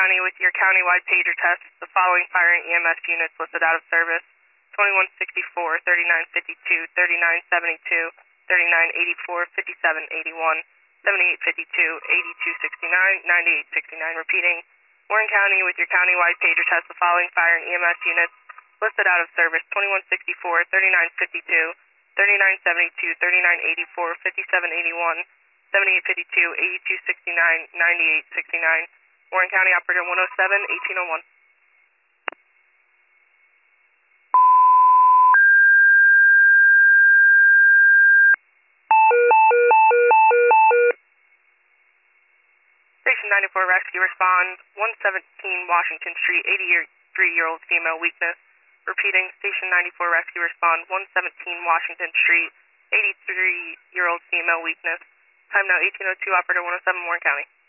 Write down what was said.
County with your countywide pager test. The following fire and EMS units listed out of service: 2164, 3952, 3972, 3984, 5781, 7852, 8269, 9869. Repeating, Warren County with your countywide pager test. The following fire and EMS units listed out of service: 2164, 3952, 3972, 3984, 5781, 7852, 8269, 9869. Warren County Operator 107, 1801. Station 94 Rescue respond, 117 Washington Street, 83-year-old female weakness. Repeating, Station 94 Rescue respond, 117 Washington Street, 83-year-old female weakness. Time now 1802, Operator 107, Warren County.